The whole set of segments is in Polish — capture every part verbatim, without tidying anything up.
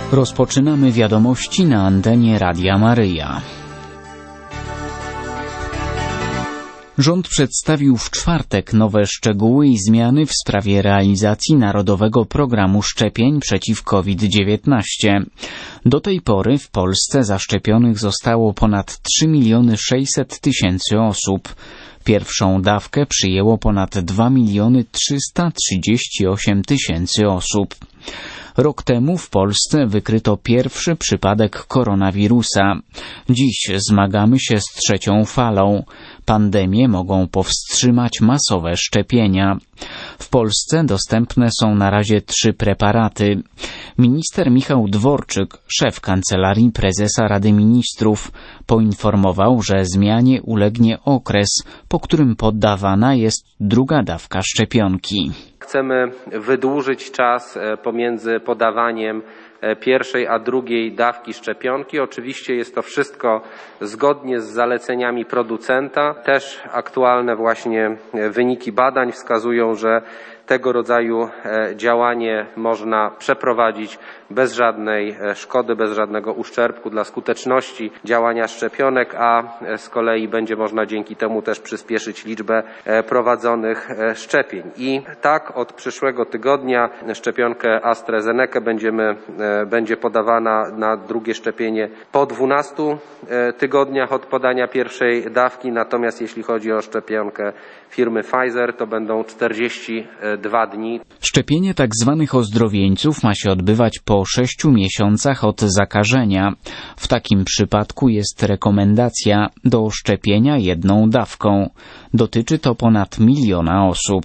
Rozpoczynamy wiadomości na antenie Radia Maryja. Rząd przedstawił w czwartek nowe szczegóły i zmiany w sprawie realizacji Narodowego Programu Szczepień przeciw kowid dziewiętnaście. Do tej pory w Polsce zaszczepionych zostało ponad trzy miliony sześćset tysięcy osób. Pierwszą dawkę przyjęło ponad dwa miliony trzysta trzydzieści osiem tysięcy osób. Rok temu w Polsce wykryto pierwszy przypadek koronawirusa. Dziś zmagamy się z trzecią falą. Pandemię mogą powstrzymać masowe szczepienia. W Polsce dostępne są na razie trzy preparaty. Minister Michał Dworczyk, szef Kancelarii Prezesa Rady Ministrów, poinformował, że zmianie ulegnie okres, po którym poddawana jest druga dawka szczepionki. Chcemy wydłużyć czas pomiędzy podawaniem pierwszej a drugiej dawki szczepionki. Oczywiście jest to wszystko zgodnie z zaleceniami producenta. Też aktualne właśnie wyniki badań wskazują, że tego rodzaju działanie można przeprowadzić bez żadnej szkody, bez żadnego uszczerbku dla skuteczności działania szczepionek, a z kolei będzie można dzięki temu też przyspieszyć liczbę prowadzonych szczepień. I tak od przyszłego tygodnia szczepionkę AstraZeneca będziemy, będzie podawana na drugie szczepienie po dwunastu tygodniach od podania pierwszej dawki, natomiast jeśli chodzi o szczepionkę firmy Pfizer, to będą czterdzieści dwa dni. Szczepienie tzw. ozdrowieńców ma się odbywać po sześciu miesiącach od zakażenia. W takim przypadku jest rekomendacja do szczepienia jedną dawką. Dotyczy to ponad miliona osób.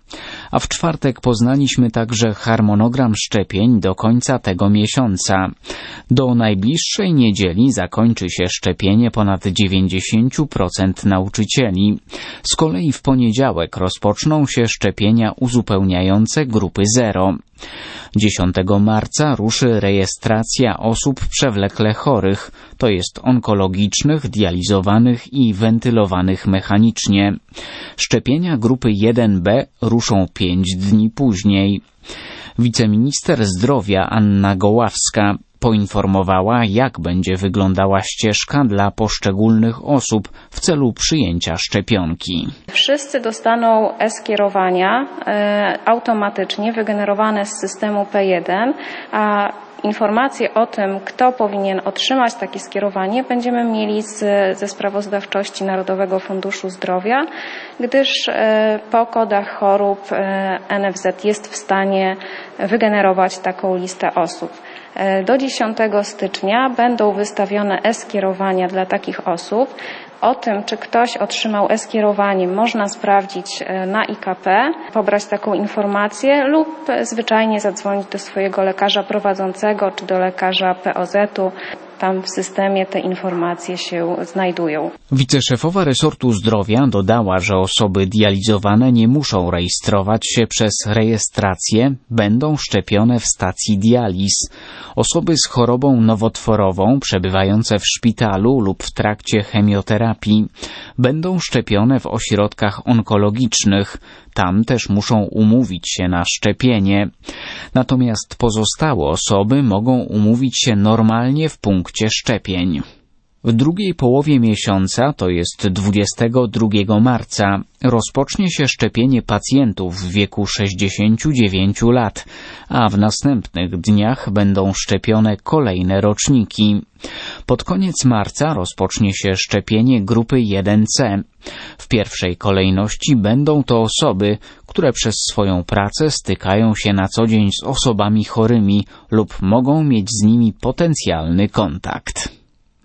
A w czwartek poznaliśmy także harmonogram szczepień do końca tego miesiąca. Do najbliższej niedzieli zakończy się szczepienie ponad dziewięćdziesiąt procent nauczycieli. Z kolei w poniedziałek rozpoczną się szczepienia uzupełniające grupy zero. dziesiątego marca ruszy rejestracja osób przewlekle chorych, to jest onkologicznych, dializowanych i wentylowanych mechanicznie. Szczepienia grupy jeden B ruszą pięć dni później. Wiceminister zdrowia Anna Goławska poinformowała, jak będzie wyglądała ścieżka dla poszczególnych osób w celu przyjęcia szczepionki. Wszyscy dostaną e-skierowania e, automatycznie wygenerowane z systemu P jeden, a informacje o tym, kto powinien otrzymać takie skierowanie, będziemy mieli z, ze sprawozdawczości Narodowego Funduszu Zdrowia, gdyż e, po kodach chorób e, N F Z jest w stanie wygenerować taką listę osób. Do dziesiątego stycznia będą wystawione e-skierowania dla takich osób. O tym, czy ktoś otrzymał e-skierowanie, można sprawdzić na I K P, pobrać taką informację lub zwyczajnie zadzwonić do swojego lekarza prowadzącego czy do lekarza P O Z u. Tam w systemie te informacje się znajdują. Wiceszefowa resortu zdrowia dodała, że osoby dializowane nie muszą rejestrować się przez rejestrację, będą szczepione w stacji dializ. Osoby z chorobą nowotworową przebywające w szpitalu lub w trakcie chemioterapii będą szczepione w ośrodkach onkologicznych. Tam też muszą umówić się na szczepienie. Natomiast pozostałe osoby mogą umówić się normalnie w punkcie szczepień. W drugiej połowie miesiąca, to jest dwudziestego drugiego marca, rozpocznie się szczepienie pacjentów w wieku sześćdziesięciu dziewięciu lat, a w następnych dniach będą szczepione kolejne roczniki. Pod koniec marca rozpocznie się szczepienie grupy jeden C. W pierwszej kolejności będą to osoby, które przez swoją pracę stykają się na co dzień z osobami chorymi lub mogą mieć z nimi potencjalny kontakt.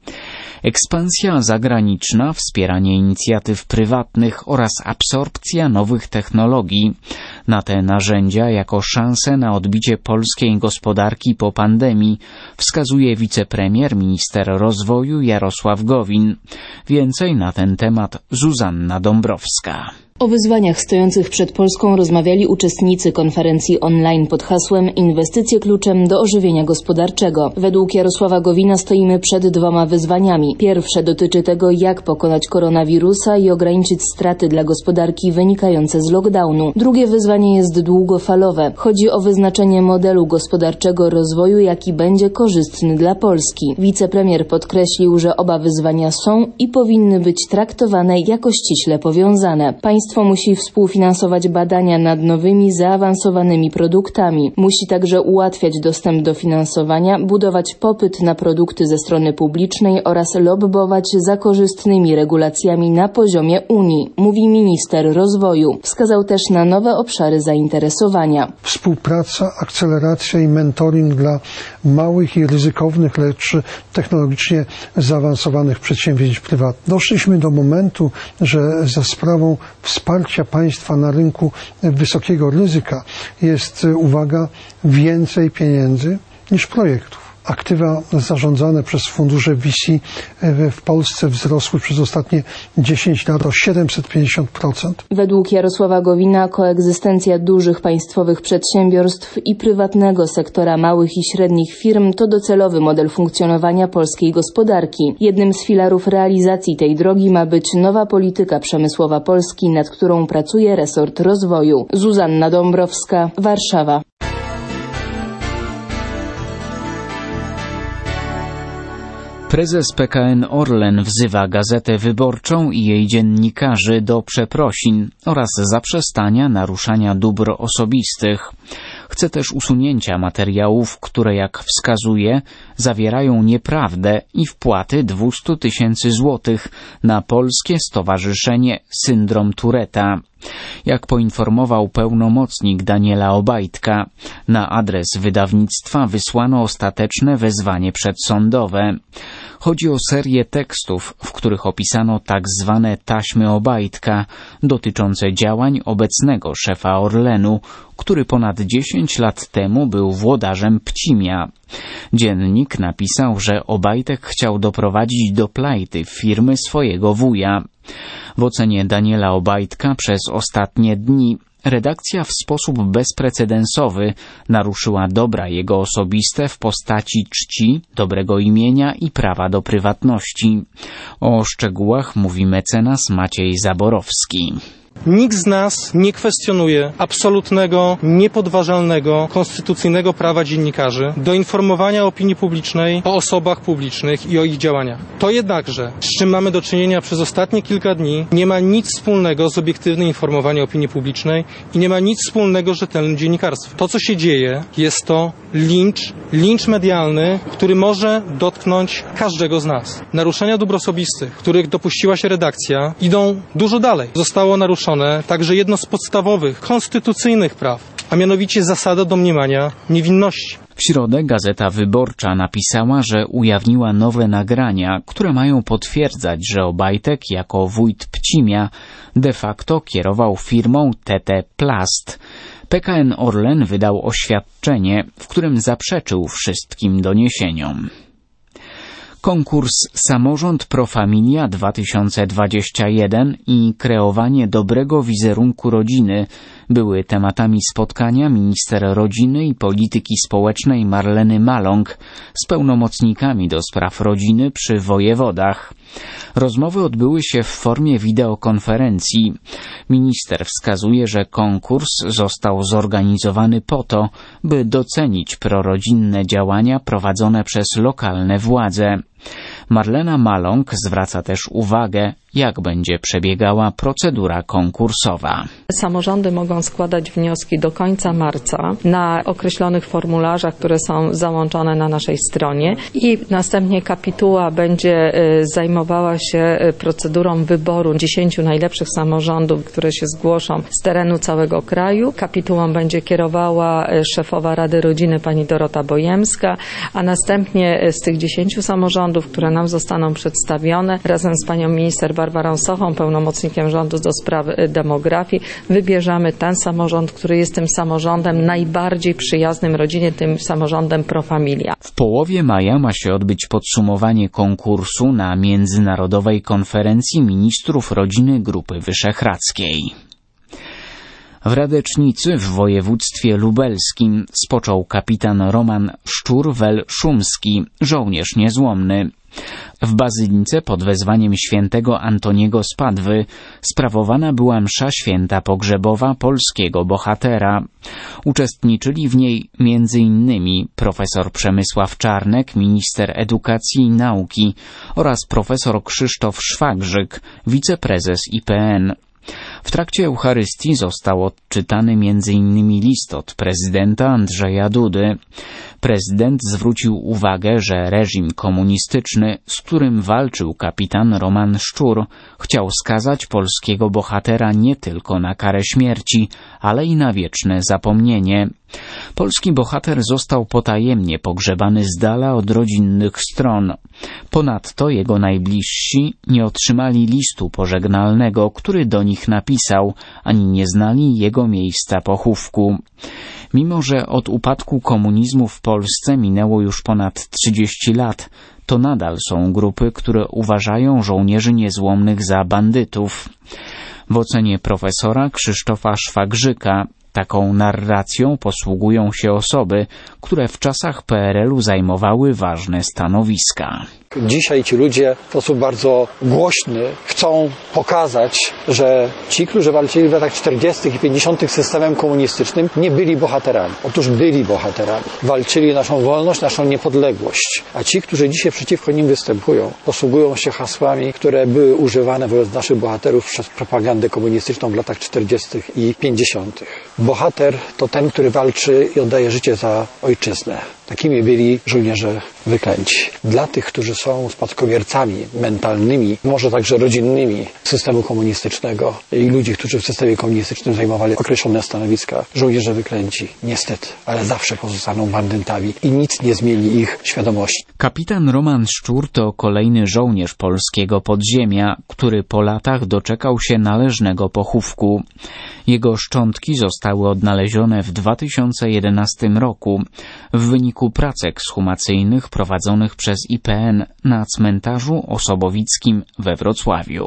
Ekspansja zagraniczna, wspieranie inicjatyw prywatnych oraz absorpcja nowych technologii. Na te narzędzia jako szansę na odbicie polskiej gospodarki po pandemii wskazuje wicepremier, minister rozwoju Jarosław Gowin. Więcej na ten temat Zuzanna Dąbrowska. O wyzwaniach stojących przed Polską rozmawiali uczestnicy konferencji online pod hasłem Inwestycje kluczem do ożywienia gospodarczego. Według Jarosława Gowina stoimy przed dwoma wyzwaniami. Pierwsze dotyczy tego, jak pokonać koronawirusa i ograniczyć straty dla gospodarki wynikające z lockdownu. Drugie wyzwanie jest długofalowe. Chodzi o wyznaczenie modelu gospodarczego rozwoju, jaki będzie korzystny dla Polski. Wicepremier podkreślił, że oba wyzwania są i powinny być traktowane jako ściśle powiązane. Państwo musi współfinansować badania nad nowymi, zaawansowanymi produktami. Musi także ułatwiać dostęp do finansowania, budować popyt na produkty ze strony publicznej oraz lobbować za korzystnymi regulacjami na poziomie Unii, mówi minister rozwoju. Wskazał też na nowe obszary zainteresowania. Współpraca, akceleracja i mentoring dla małych i ryzykownych, lecz technologicznie zaawansowanych przedsięwzięć prywatnych. Doszliśmy do momentu, że za sprawą wsparcia państwa na rynku wysokiego ryzyka jest, uwaga, więcej pieniędzy niż projektów. Aktywa zarządzane przez fundusze V C w Polsce wzrosły przez ostatnie dziesięć lat o siedemset pięćdziesiąt procent. Według Jarosława Gowina koegzystencja dużych państwowych przedsiębiorstw i prywatnego sektora małych i średnich firm to docelowy model funkcjonowania polskiej gospodarki. Jednym z filarów realizacji tej drogi ma być nowa polityka przemysłowa Polski, nad którą pracuje resort rozwoju. Zuzanna Dąbrowska, Warszawa. Prezes P K N Orlen wzywa Gazetę Wyborczą i jej dziennikarzy do przeprosin oraz zaprzestania naruszania dóbr osobistych. Chce też usunięcia materiałów, które, jak wskazuje, zawierają nieprawdę i wpłaty dwieście tysięcy złotych na Polskie Stowarzyszenie Syndrom Touretta. Jak poinformował pełnomocnik Daniela Obajtka, na adres wydawnictwa wysłano ostateczne wezwanie przedsądowe. Chodzi o serię tekstów, w których opisano tak zwane taśmy Obajtka dotyczące działań obecnego szefa Orlenu, który ponad dziesięć lat temu był włodarzem Pcimia. Dziennik napisał, że Obajtek chciał doprowadzić do plajty firmy swojego wuja. W ocenie Daniela Obajtka przez ostatnie dni redakcja w sposób bezprecedensowy naruszyła dobra jego osobiste w postaci czci, dobrego imienia i prawa do prywatności. O szczegółach mówi mecenas Maciej Zaborowski. Nikt z nas nie kwestionuje absolutnego, niepodważalnego, konstytucyjnego prawa dziennikarzy do informowania opinii publicznej o osobach publicznych i o ich działaniach. To jednakże, z czym mamy do czynienia przez ostatnie kilka dni, nie ma nic wspólnego z obiektywnym informowaniem opinii publicznej i nie ma nic wspólnego z rzetelnym dziennikarstwem. To, co się dzieje, jest to lincz, lincz medialny, który może dotknąć każdego z nas. Naruszenia dóbr osobistych, których dopuściła się redakcja, idą dużo dalej. Zostało naruszone także jedno z podstawowych, konstytucyjnych praw, a mianowicie zasada domniemania niewinności. W środę Gazeta Wyborcza napisała, że ujawniła nowe nagrania, które mają potwierdzać, że Obajtek jako wójt Pcimia de facto kierował firmą T T Plast. P K N Orlen wydał oświadczenie, w którym zaprzeczył wszystkim doniesieniom. Konkurs Samorząd Pro Familia dwa tysiące dwudziesty pierwszy i kreowanie dobrego wizerunku rodziny były tematami spotkania minister rodziny i polityki społecznej Marleny Maląg z pełnomocnikami do spraw rodziny przy wojewodach. Rozmowy odbyły się w formie wideokonferencji. Minister wskazuje, że konkurs został zorganizowany po to, by docenić prorodzinne działania prowadzone przez lokalne władze. Marlena Maląg zwraca też uwagę, jak będzie przebiegała procedura konkursowa. Samorządy mogą składać wnioski do końca marca na określonych formularzach, które są załączone na naszej stronie i następnie kapituła będzie zajmowała się procedurą wyboru dziesięciu najlepszych samorządów, które się zgłoszą z terenu całego kraju. Kapitułą będzie kierowała szefowa Rady Rodziny pani Dorota Bojemska, a następnie z tych dziesięciu samorządów, które nam zostaną przedstawione, razem z panią minister Barbarą Sochą, pełnomocnikiem rządu do spraw demografii, wybierzemy ten samorząd, który jest tym samorządem najbardziej przyjaznym rodzinie, tym samorządem Pro Familia. W połowie maja ma się odbyć podsumowanie konkursu na Międzynarodowej Konferencji Ministrów Rodziny Grupy Wyszehradzkiej. W Radecznicy w województwie lubelskim spoczął kapitan Roman Szczur-Wel-Szumski, żołnierz niezłomny. W Bazylice pod wezwaniem świętego Antoniego z Padwy sprawowana była msza święta pogrzebowa polskiego bohatera. Uczestniczyli w niej między innymi profesor Przemysław Czarnek, minister edukacji i nauki oraz profesor Krzysztof Szwagrzyk, wiceprezes I P N. W trakcie Eucharystii został odczytany między innymi list od prezydenta Andrzeja Dudy. Prezydent zwrócił uwagę, że reżim komunistyczny, z którym walczył kapitan Roman Szczur, chciał skazać polskiego bohatera nie tylko na karę śmierci, ale i na wieczne zapomnienie. Polski bohater został potajemnie pogrzebany z dala od rodzinnych stron. Ponadto jego najbliżsi nie otrzymali listu pożegnalnego, który do nich napisał, ani nie znali jego miejsca pochówku. Mimo że od upadku komunizmu w Polsce minęło już ponad trzydzieści lat, to nadal są grupy, które uważają żołnierzy niezłomnych za bandytów. W ocenie profesora Krzysztofa Szwagrzyka taką narracją posługują się osoby, które w czasach P R L u zajmowały ważne stanowiska. Dzisiaj ci ludzie w sposób bardzo głośny chcą pokazać, że ci, którzy walczyli w latach czterdziestych i pięćdziesiątych z systemem komunistycznym, nie byli bohaterami. Otóż byli bohaterami. Walczyli naszą wolność, naszą niepodległość. A ci, którzy dzisiaj przeciwko nim występują, posługują się hasłami, które były używane wobec naszych bohaterów przez propagandę komunistyczną w latach czterdziestych i pięćdziesiątych. Bohater to ten, który walczy i oddaje życie za ojczyznę. Takimi byli żołnierze wyklęci. Dla tych, którzy są spadkobiercami mentalnymi, może także rodzinnymi systemu komunistycznego i ludzi, którzy w systemie komunistycznym zajmowali określone stanowiska, żołnierze wyklęci, niestety, ale zawsze pozostaną bandytami i nic nie zmieni ich świadomości. Kapitan Roman Szczur to kolejny żołnierz polskiego podziemia, który po latach doczekał się należnego pochówku. Jego szczątki zostały odnalezione w dwa tysiące jedenastym roku w wyniku prac ekshumacyjnych prowadzonych przez I P N na cmentarzu osobowickim we Wrocławiu.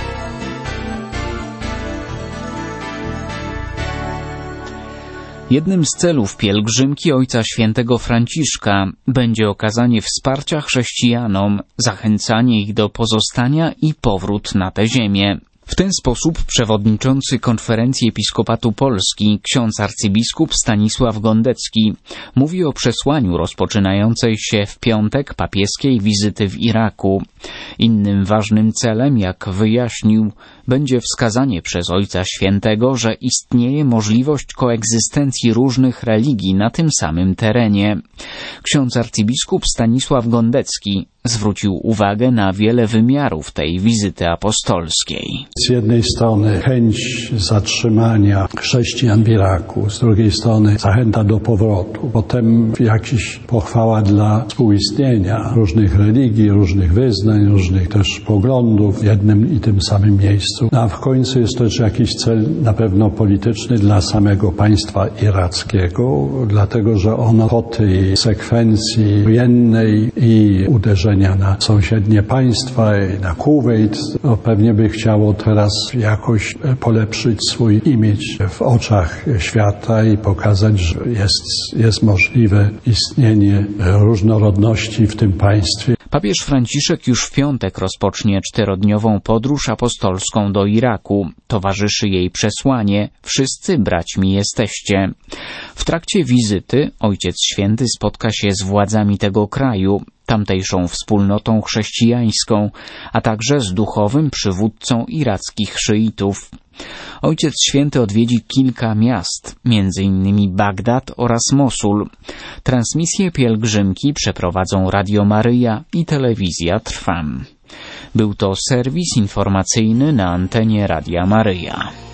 Jednym z celów pielgrzymki Ojca Świętego Franciszka będzie okazanie wsparcia chrześcijanom, zachęcanie ich do pozostania i powrót na tę ziemię. W ten sposób przewodniczący Konferencji Episkopatu Polski, ksiądz arcybiskup Stanisław Gondecki, mówi o przesłaniu rozpoczynającej się w piątek papieskiej wizyty w Iraku. Innym ważnym celem, jak wyjaśnił, będzie wskazanie przez Ojca Świętego, że istnieje możliwość koegzystencji różnych religii na tym samym terenie. Ksiądz arcybiskup Stanisław Gondecki zwrócił uwagę na wiele wymiarów tej wizyty apostolskiej. Z jednej strony chęć zatrzymania chrześcijan w Iraku, z drugiej strony zachęta do powrotu, potem jakaś pochwała dla współistnienia różnych religii, różnych wyznań, różnych też poglądów w jednym i tym samym miejscu. A w końcu jest też jakiś cel na pewno polityczny dla samego państwa irackiego, dlatego że ono po tej sekwencji wojennej i uderzenia na sąsiednie państwa i na Kuwejt, no pewnie by chciało teraz jakoś polepszyć swój imidż w oczach świata i pokazać, że jest, jest możliwe istnienie różnorodności w tym państwie. Papież Franciszek już w piątek rozpocznie czterodniową podróż apostolską do Iraku. Towarzyszy jej przesłanie: wszyscy braćmi jesteście. W trakcie wizyty Ojciec Święty spotka się z władzami tego kraju, tamtejszą wspólnotą chrześcijańską, a także z duchowym przywódcą irackich szyitów. Ojciec Święty odwiedzi kilka miast, między innymi Bagdad oraz Mosul. Transmisję pielgrzymki przeprowadzą Radio Maryja i Telewizja Trwam. Był to serwis informacyjny na antenie Radia Maryja.